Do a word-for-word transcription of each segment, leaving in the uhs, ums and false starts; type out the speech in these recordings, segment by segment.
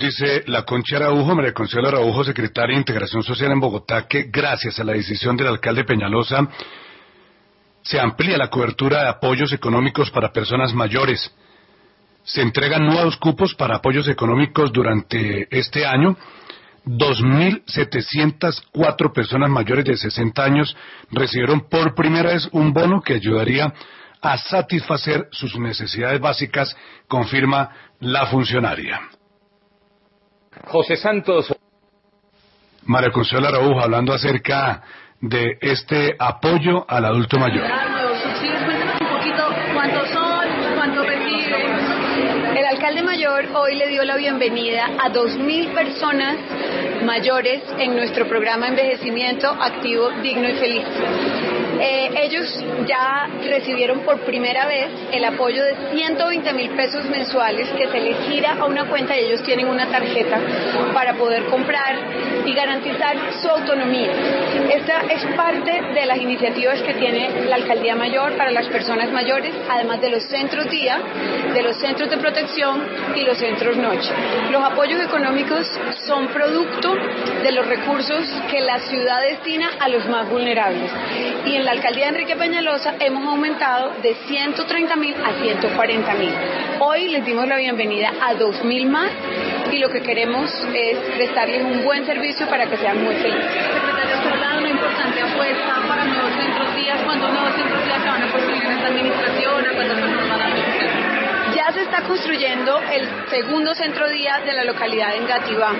Dice la Concha Araujo, María Consuelo Araujo, secretaria de Integración Social en Bogotá, que gracias a la decisión del alcalde Peñalosa se amplía la cobertura de apoyos económicos para personas mayores. Se entregan nuevos cupos para apoyos económicos durante este año. dos mil setecientas cuatro personas mayores de sesenta años recibieron por primera vez un bono que ayudaría a satisfacer sus necesidades básicas, confirma la funcionaria. José Santos. María Consuelo Araujo hablando acerca de este apoyo al adulto mayor. Un poquito cuántos son, cuánto reciben. El alcalde mayor hoy le dio la bienvenida a dos mil personas mayores en nuestro programa Envejecimiento Activo, Digno y Feliz. Eh, ellos ya recibieron por primera vez el apoyo de ciento veinte mil pesos mensuales que se les gira a una cuenta y ellos tienen una tarjeta para poder comprar y garantizar su autonomía. Esta es parte de las iniciativas que tiene la Alcaldía Mayor para las personas mayores, además de los centros día, de los centros de protección y los centros noche. Los apoyos económicos son producto de los recursos que la ciudad destina a los más vulnerables. Y en la Alcaldía de Enrique Peñalosa hemos aumentado de ciento treinta mil a ciento cuarenta mil. Hoy les dimos la bienvenida a dos mil más y lo que queremos es prestarles un buen servicio para que sean muy felices. Secretaria, usted habla de una importante apuesta para nuevos centros días. ¿Cuántos nuevos centros días se van a construir en esta administración? ¿A cuántas personas van a beneficiar? Ya se está construyendo el segundo centro día de la localidad de Engativá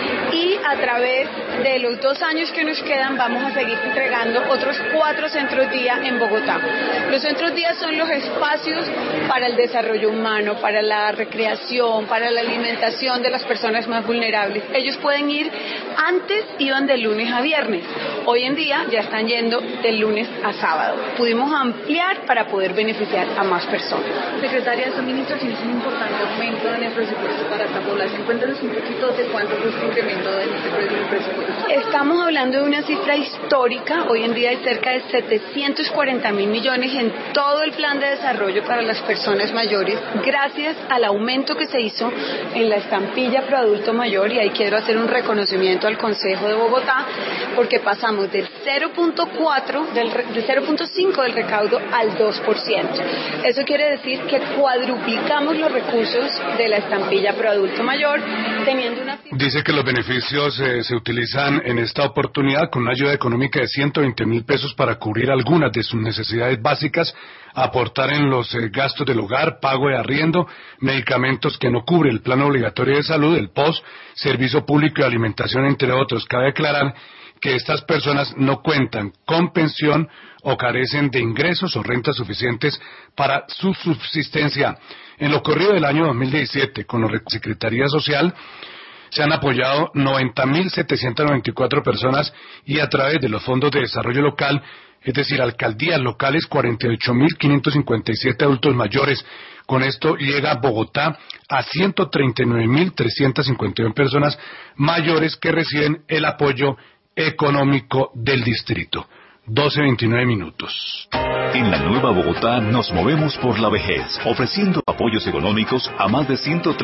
y a través de los dos años que nos quedan vamos a seguir entregando otros cuatro centros día en Bogotá. Los centros día son los espacios para el desarrollo humano, para la recreación, para la alimentación de las personas más vulnerables. Ellos pueden ir, antes iban de lunes a viernes, hoy en día ya están yendo de lunes a sábado. Pudimos ampliar para poder beneficiar a más personas. Secretaria, esta administración es un importante aumento en el presupuesto para esta población. Cuéntanos un poquito de cuánto fue este incremento de este presupuesto. Estamos hablando de una cifra histórica. Hoy en día hay cerca de setecientos cuarenta mil millones en todo el plan de desarrollo para las personas mayores, gracias al aumento que se hizo en la estampilla pro adulto mayor, y ahí quiero hacer un reconocimiento al Consejo de Bogotá, porque pasamos del cero punto cuatro, del, del cero punto cinco del recaudo al dos por ciento. Eso quiere decir que cuadruplicamos los recursos de la estampilla pro adulto mayor, teniendo una... Dice que los beneficios eh, se utilizan en esta oportunidad con una ayuda económica de ciento veinte mil pesos para cubrir algunas de sus necesidades básicas, aportar en los eh, gastos del hogar, pago de arriendo, medicamentos que no cubre el plan obligatorio de salud, el P O S, servicio público de alimentación, entre otros. Cabe aclarar que estas personas no cuentan con pensión o carecen de ingresos o rentas suficientes para su subsistencia. En lo corrido del año dos mil diecisiete, con la Secretaría Social, se han apoyado noventa mil setecientas noventa y cuatro personas y a través de los fondos de desarrollo local, es decir, alcaldías locales, cuarenta y ocho mil quinientos cincuenta y siete adultos mayores. Con esto llega Bogotá a ciento treinta y nueve mil trescientas cincuenta y uno personas mayores que reciben el apoyo económico del distrito. doce veintinueve minutos. En la Nueva Bogotá nos movemos por la vejez, ofreciendo apoyos económicos a más de ciento